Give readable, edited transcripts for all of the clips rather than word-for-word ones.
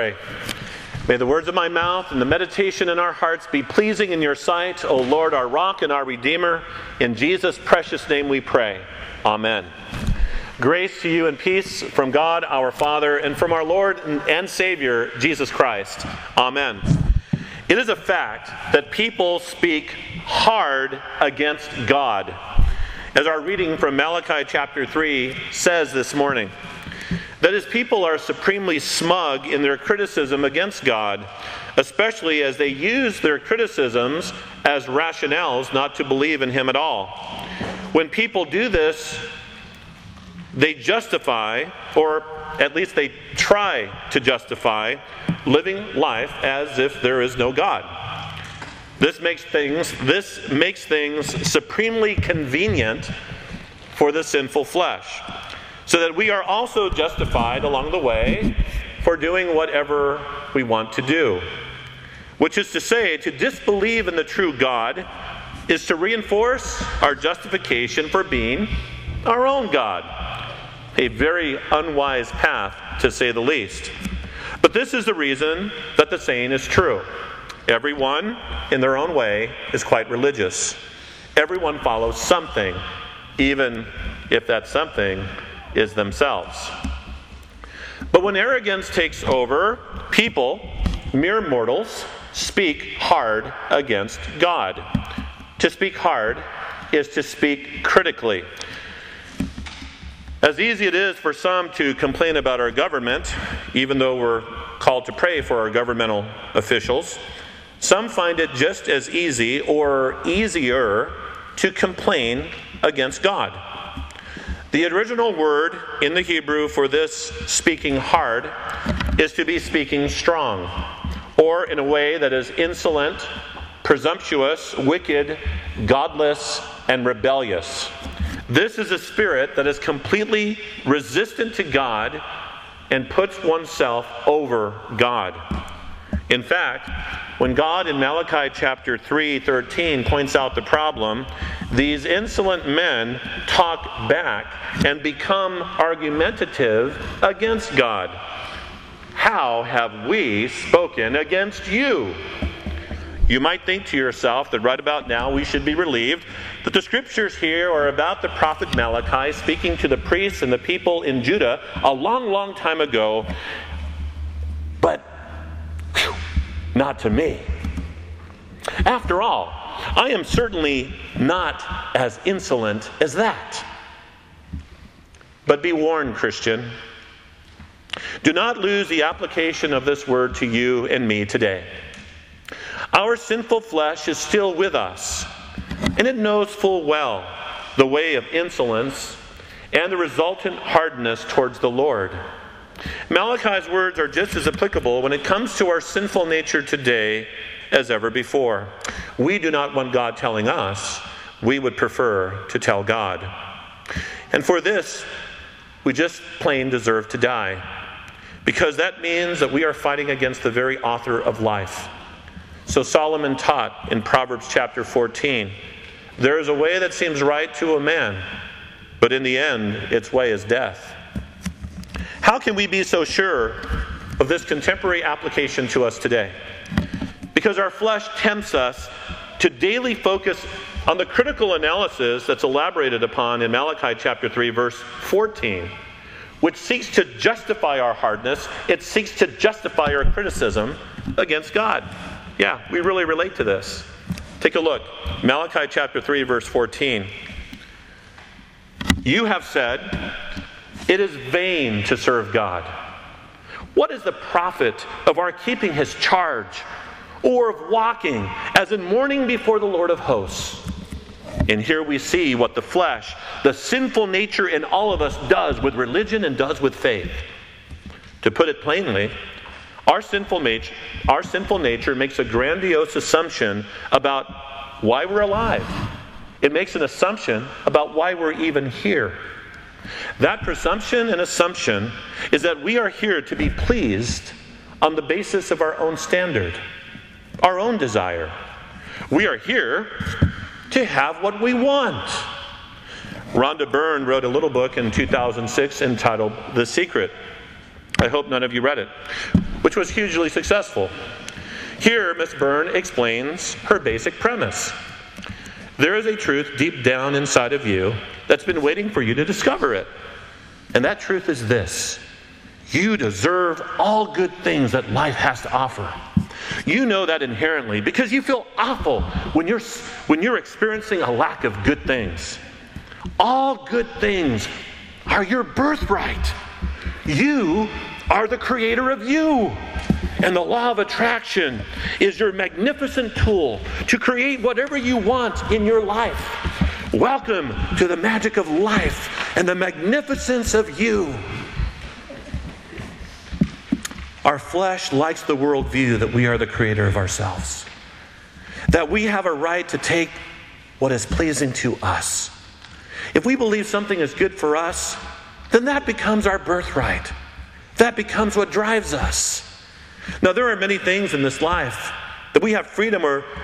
pray. May the words of my mouth and the meditation in our hearts be pleasing in your sight, O Lord, our rock and our Redeemer. In Jesus' precious name we pray. Amen. Grace to you and peace from God our Father and from our Lord and Savior, Jesus Christ. Amen. It is a fact that people speak hard against God, as our reading from Malachi chapter 3 says this morning. That is, people are supremely smug in their criticism against God, especially as they use their criticisms as rationales not to believe in Him at all. When people do this, they justify, or at least they try to justify, living life as if there is no God. This makes things supremely convenient for the sinful flesh, so that we are also justified along the way for doing whatever we want to do. Which is to say, to disbelieve in the true God is to reinforce our justification for being our own God. A very unwise path, to say the least. But this is the reason that the saying is true. Everyone, in their own way, is quite religious. Everyone follows something, even if that something is themselves. But when arrogance takes over, people, mere mortals, speak hard against God. To speak hard is to speak critically. As easy it is for some to complain about our government, even though we're called to pray for our governmental officials, some find it just as easy or easier to complain against God. The original word in the Hebrew for this speaking hard is to be speaking strong, or in a way that is insolent, presumptuous, wicked, godless, and rebellious. This is a spirit that is completely resistant to God and puts oneself over God. In fact, when God in Malachi chapter 3:13 points out the problem, these insolent men talk back and become argumentative against God. How have we spoken against you? You might think to yourself that right about now we should be relieved that the scriptures here are about the prophet Malachi speaking to the priests and the people in Judah a long, long time ago, but not to me. After all, I am certainly not as insolent as that. But be warned, Christian. Do not lose the application of this word to you and me today. Our sinful flesh is still with us, and it knows full well the way of insolence and the resultant hardness towards the Lord. Malachi's words are just as applicable when it comes to our sinful nature today as ever before. We do not want God telling us. We would prefer to tell God. And for this, we just plain deserve to die, because that means that we are fighting against the very author of life. So Solomon taught in Proverbs chapter 14, there is a way that seems right to a man, but in the end, its way is death. How can we be so sure of this contemporary application to us today? Because our flesh tempts us to daily focus on the critical analysis that's elaborated upon in Malachi chapter 3, verse 14, which seeks to justify our hardness. It seeks to justify our criticism against God. Yeah, we really relate to this. Take a look. Malachi chapter 3, verse 14. You have said, it is vain to serve God. What is the profit of our keeping His charge, or of walking as in mourning before the Lord of hosts? And here we see what the flesh, the sinful nature in all of us does with religion and does with faith. To put it plainly, our sinful nature makes a grandiose assumption about why we're alive. It makes an assumption about why we're even here. That presumption and assumption is that we are here to be pleased on the basis of our own standard, our own desire. We are here to have what we want. Rhonda Byrne wrote a little book in 2006 entitled The Secret. I hope none of you read it. which was hugely successful. Here, Miss Byrne explains her basic premise. There is a truth deep down inside of you that's been waiting for you to discover it. And that truth is this: you deserve all good things that life has to offer. You know that inherently because you feel awful when you're experiencing a lack of good things. All good things are your birthright. You are the creator of you. And the law of attraction is your magnificent tool to create whatever you want in your life. Welcome to the magic of life and the magnificence of you. Our flesh likes the worldview that we are the creator of ourselves, that we have a right to take what is pleasing to us. If we believe something is good for us, then that becomes our birthright. That becomes what drives us. Now, there are many things in this life that we have freedom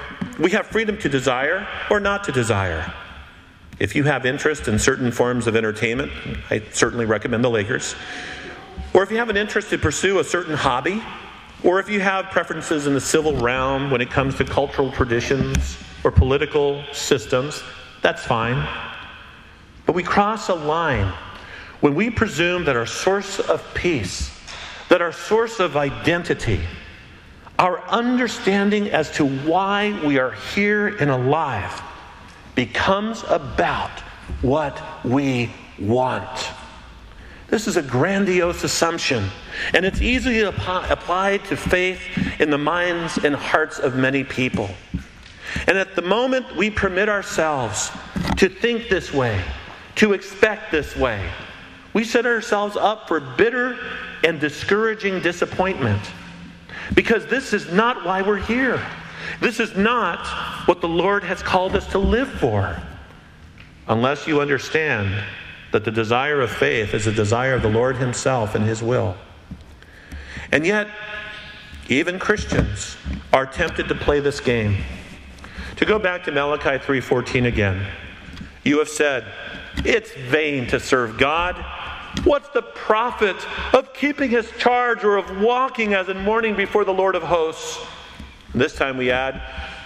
to desire or not to desire. If you have interest in certain forms of entertainment, I certainly recommend the Lakers. Or if you have an interest to pursue a certain hobby, or if you have preferences in the civil realm when it comes to cultural traditions or political systems, that's fine. But we cross a line when we presume that our source of peace, that our source of identity, our understanding as to why we are here and alive becomes about what we want. This is a grandiose assumption, and it's easily applied to faith in the minds and hearts of many people. And at the moment we permit ourselves to think this way, to expect this way, we set ourselves up for bitter and discouraging disappointment. Because this is not why we're here. This is not what the Lord has called us to live for. Unless you understand that the desire of faith is a desire of the Lord Himself and His will. And yet, even Christians are tempted to play this game. To go back to Malachi 3:14 again. You have said, it's vain to serve God. What's the profit of keeping His charge or of walking as in mourning before the Lord of hosts? And this time we add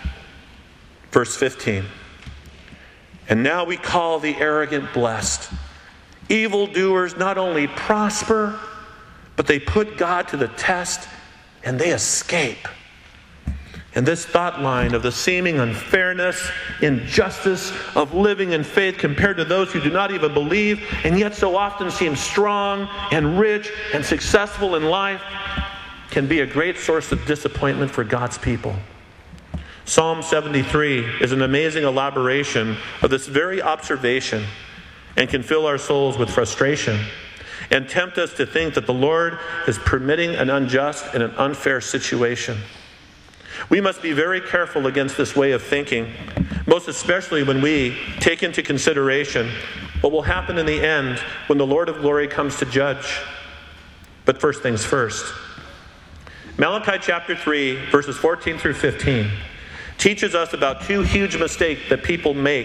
verse 15. And now we call the arrogant blessed. Evildoers not only prosper, but they put God to the test and they escape. And this thought line of the seeming unfairness, injustice of living in faith compared to those who do not even believe and yet so often seem strong and rich and successful in life can be a great source of disappointment for God's people. Psalm 73 is an amazing elaboration of this very observation and can fill our souls with frustration and tempt us to think that the Lord is permitting an unjust and an unfair situation. We must be very careful against this way of thinking, most especially when we take into consideration what will happen in the end when the Lord of glory comes to judge. But first things first. Malachi chapter 3, verses 14 through 15, teaches us about two huge mistakes that people make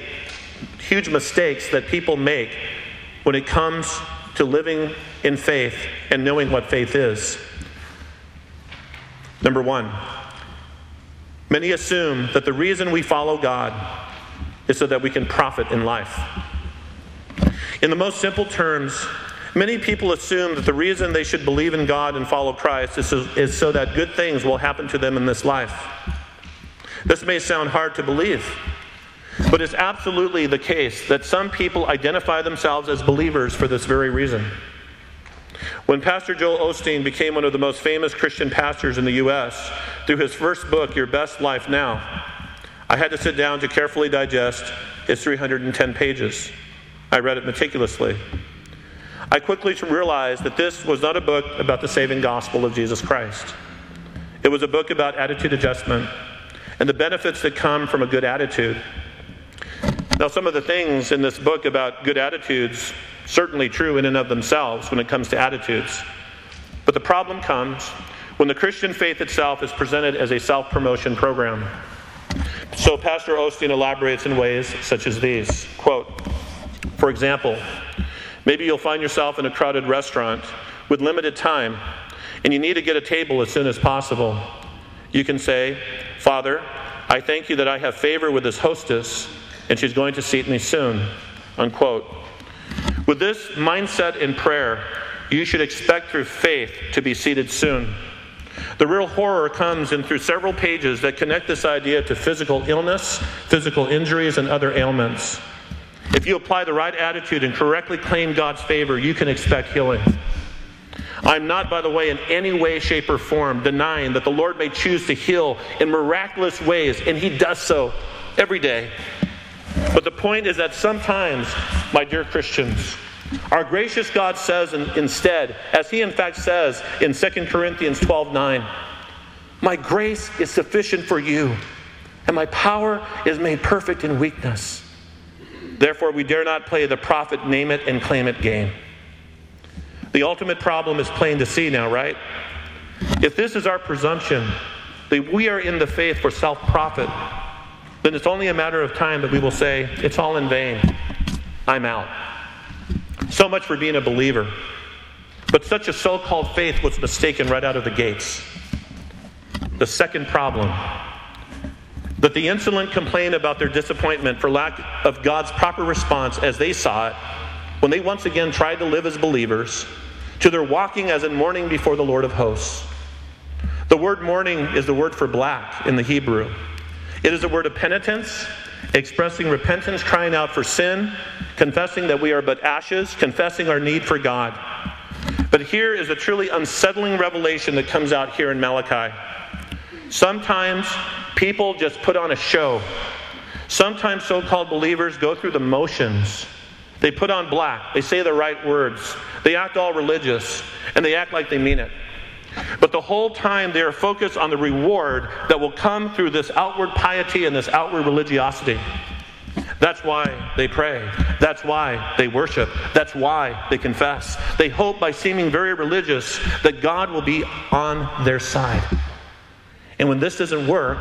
when it comes to living in faith and knowing what faith is. Number one, many assume that the reason we follow God is so that we can profit in life. In the most simple terms, many people assume that the reason they should believe in God and follow Christ is so that good things will happen to them in this life. This may sound hard to believe, but it's absolutely the case that some people identify themselves as believers for this very reason. When Pastor Joel Osteen became one of the most famous Christian pastors in the U.S. through his first book, Your Best Life Now, I had to sit down to carefully digest its 310 pages. I read it meticulously. I quickly realized that this was not a book about the saving gospel of Jesus Christ. It was a book about attitude adjustment and the benefits that come from a good attitude. Now, some of the things in this book about good attitudes, certainly true in and of themselves when it comes to attitudes. But the problem comes when the Christian faith itself is presented as a self-promotion program. So Pastor Osteen elaborates in ways such as these. Quote, for example, maybe you'll find yourself in a crowded restaurant with limited time, and you need to get a table as soon as possible, you can say, Father, I thank you that I have favor with this hostess, and she's going to seat me soon, unquote. With this mindset in prayer, you should expect through faith to be seated soon. The real horror comes in through several pages that connect this idea to physical illness, physical injuries, and other ailments. If you apply the right attitude and correctly claim God's favor, you can expect healing. I'm not, by the way, in any way, shape, or form denying that the Lord may choose to heal in miraculous ways, and He does so every day. But the point is that sometimes, my dear Christians, our gracious God says instead, as He in fact says in 2 Corinthians 12:9, my grace is sufficient for you, and my power is made perfect in weakness. Therefore, we dare not play the prophet name it and claim it game. The ultimate problem is plain to see now, right? If this is our presumption, that we are in the faith for self-profit, then it's only a matter of time that we will say, it's all in vain. I'm out. So much for being a believer. But such a so-called faith was mistaken right out of the gates. The second problem, that the insolent complain about their disappointment for lack of God's proper response as they saw it, when they once again tried to live as believers, to their walking as in mourning before the Lord of hosts. The word mourning is the word for black in the Hebrew. It is a word of penitence, expressing repentance, crying out for sin, confessing that we are but ashes, confessing our need for God. But here is a truly unsettling revelation that comes out here in Malachi. Sometimes people just put on a show. Sometimes so-called believers go through the motions. They put on black. They say the right words. They act all religious, and they act like they mean it. But the whole time they are focused on the reward that will come through this outward piety and this outward religiosity. That's why they pray. That's why they worship. That's why they confess. They hope by seeming very religious that God will be on their side. And when this doesn't work,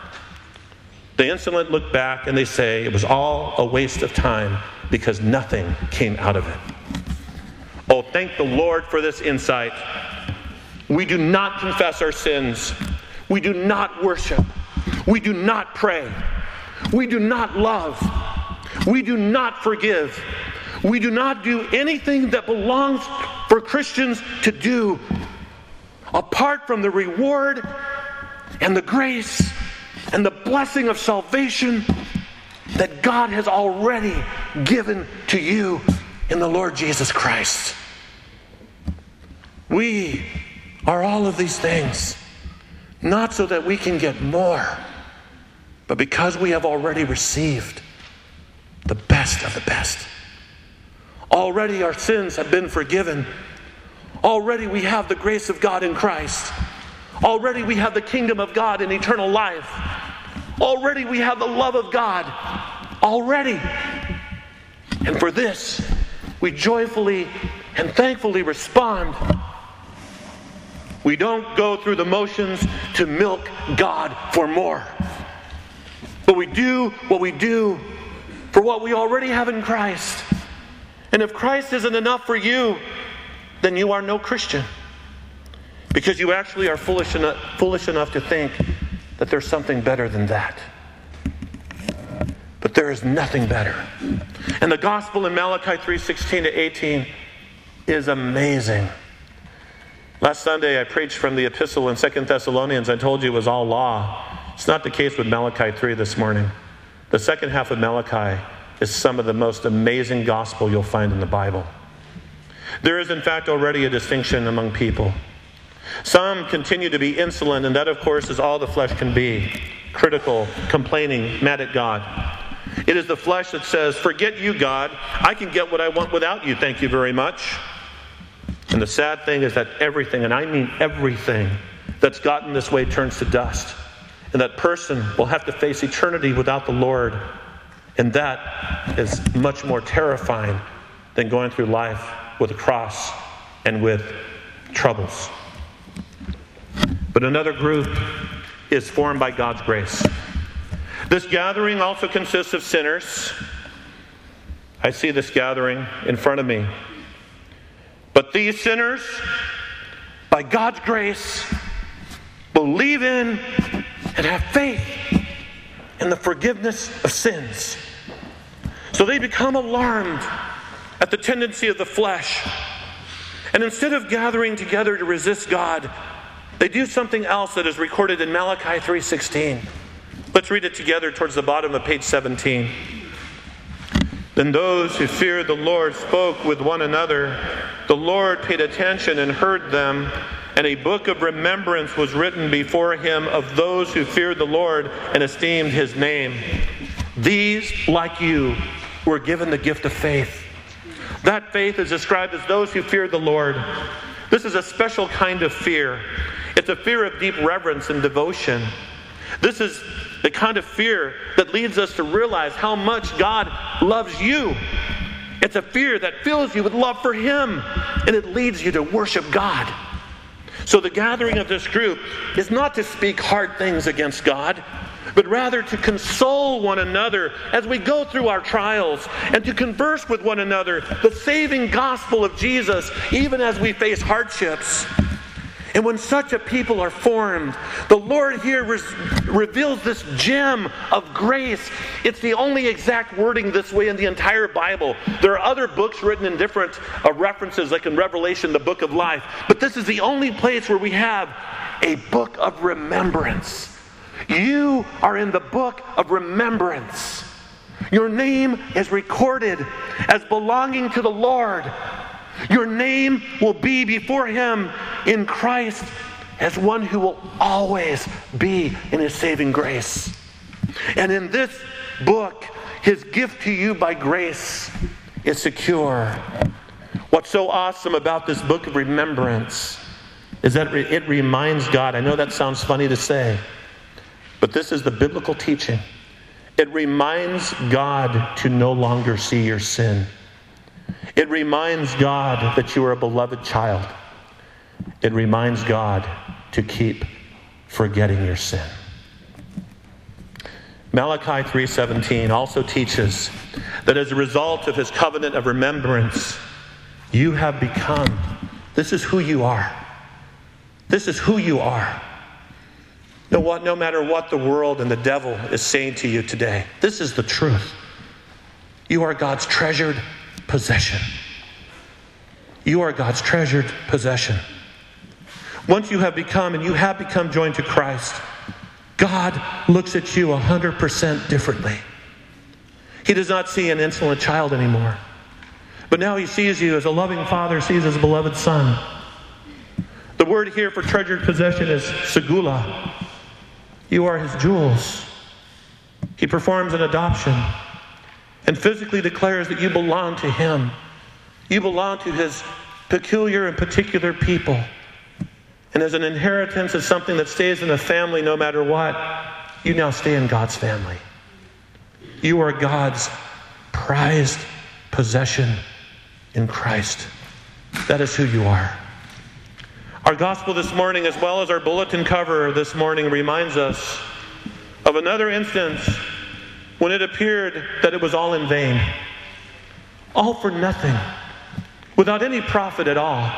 the insolent look back and they say it was all a waste of time because nothing came out of it. Oh, thank the Lord for this insight. We do not confess our sins. We do not worship. We do not pray. We do not love. We do not forgive. We do not do anything that belongs for Christians to do apart from the reward and the grace and the blessing of salvation that God has already given to you in the Lord Jesus Christ. We are all of these things, not so that we can get more, but because we have already received the best of the best. Already our sins have been forgiven. Already we have the grace of God in Christ. Already we have the kingdom of God in eternal life. Already we have the love of God. Already. And for this, we joyfully and thankfully respond. We don't go through the motions to milk God for more. But we do what we do for what we already have in Christ. And if Christ isn't enough for you, then you are no Christian. Because you actually are foolish enough to think that there's something better than that. But there is nothing better. And the gospel in Malachi 3:16-18 is amazing. Last Sunday I preached from the epistle in 2 Thessalonians. I told you it was all law. It's not the case with Malachi 3 this morning. The second half of Malachi is some of the most amazing gospel you'll find in the Bible. There is in fact already a distinction among people. Some continue to be insolent, and that of course is all the flesh can be. Critical, complaining, mad at God. It is the flesh that says, forget you, God. I can get what I want without you, thank you very much. And the sad thing is that everything, and I mean everything, that's gotten this way turns to dust. And that person will have to face eternity without the Lord. And that is much more terrifying than going through life with a cross and with troubles. But another group is formed by God's grace. This gathering also consists of sinners. I see this gathering in front of me. But these sinners by God's grace, believe in and have faith in the forgiveness of sins. So they become alarmed at the tendency of the flesh. And instead of gathering together to resist God, they do something else that is recorded in Malachi 3:16. Let's read it together towards the bottom of page 17. Then those who feared the Lord spoke with one another. The Lord paid attention and heard them, and a book of remembrance was written before him of those who feared the Lord and esteemed his name. These, like you, were given the gift of faith. That faith is described as those who fear the Lord. This is a special kind of fear. It's a fear of deep reverence and devotion. This is the kind of fear that leads us to realize how much God loves you. It's a fear that fills you with love for Him, and it leads you to worship God. So the gathering of this group is not to speak hard things against God, but rather to console one another as we go through our trials, and to converse with one another the saving gospel of Jesus, even as we face hardships. And when such a people are formed, the Lord here reveals this gem of grace. It's the only exact wording this way in the entire Bible. There are other books written in different references, like in Revelation, the book of life. But this is the only place where we have a book of remembrance. You are in the book of remembrance. Your name is recorded as belonging to the Lord. Your name will be before Him in Christ as one who will always be in His saving grace. And in this book, His gift to you by grace is secure. What's so awesome about this book of remembrance is that it reminds God. I know that sounds funny to say, but this is the biblical teaching. It reminds God to no longer see your sin. It reminds God that you are a beloved child. It reminds God to keep forgetting your sin. Malachi 3:17 also teaches that as a result of His covenant of remembrance, you have become, this is who you are. This is who you are. You know what? No matter what the world and the devil is saying to you today, this is the truth. You are God's treasured possession. You are God's treasured possession. Once you have become joined to Christ, God looks at you 100% differently. He does not see an insolent child anymore. But now He sees you as a loving father sees his beloved son. The word here for treasured possession is segula. You are His jewels. He performs an adoption and physically declares that you belong to Him. You belong to His peculiar and particular people. And as an inheritance, as something that stays in the family no matter what, you now stay in God's family. You are God's prized possession in Christ. That is who you are. Our gospel this morning, as well as our bulletin cover this morning, reminds us of another instance when it appeared that it was all in vain. All for nothing, without any profit at all.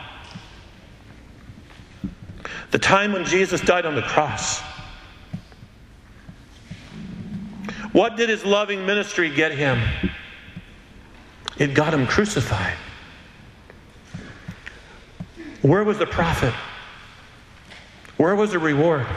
The time when Jesus died on the cross. What did His loving ministry get Him? It got Him crucified. Where was the profit? Where was the reward?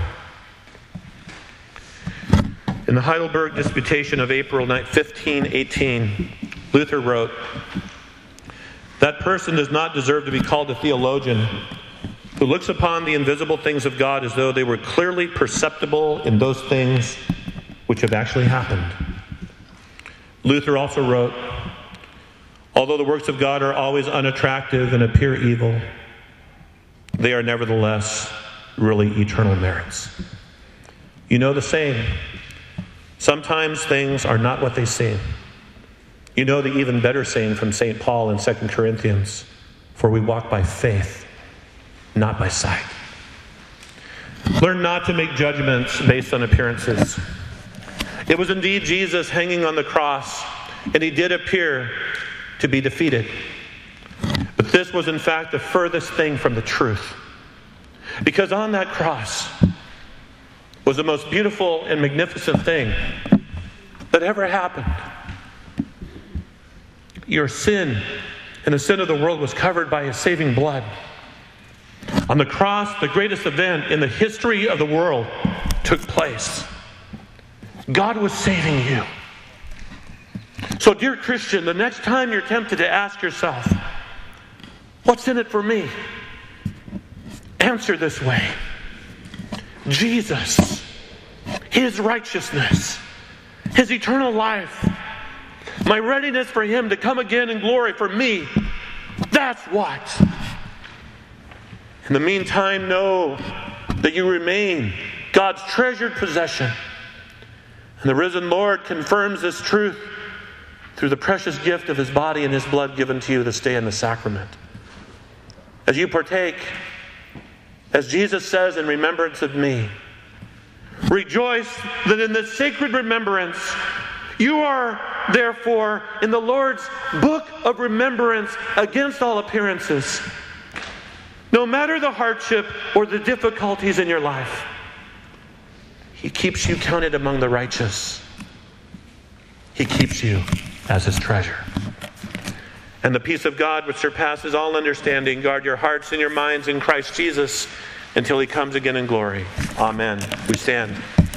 In the Heidelberg Disputation of April 1518, Luther wrote, "That person does not deserve to be called a theologian who looks upon the invisible things of God as though they were clearly perceptible in those things which have actually happened." Luther also wrote, "Although the works of God are always unattractive and appear evil, they are nevertheless really eternal merits." You know the saying, sometimes things are not what they seem. You know the even better saying from St. Paul in 2 Corinthians, "For we walk by faith, not by sight." Learn not to make judgments based on appearances. It was indeed Jesus hanging on the cross, and He did appear to be defeated. But this was in fact the furthest thing from the truth. Because on that cross was the most beautiful and magnificent thing that ever happened. Your sin and the sin of the world was covered by His saving blood. On the cross, the greatest event in the history of the world took place. God was saving you. So, dear Christian, the next time you're tempted to ask yourself, what's in it for me? Answer this way. Jesus, His righteousness, His eternal life, my readiness for Him to come again in glory for me, that's what. In the meantime, know that you remain God's treasured possession. And the risen Lord confirms this truth through the precious gift of His body and His blood given to you this day in the sacrament. As you partake, as Jesus says, in remembrance of me, rejoice that in this sacred remembrance, you are therefore in the Lord's book of remembrance against all appearances. No matter the hardship or the difficulties in your life, He keeps you counted among the righteous. He keeps you as His treasure. And the peace of God, which surpasses all understanding, guard your hearts and your minds in Christ Jesus until He comes again in glory. Amen. We stand.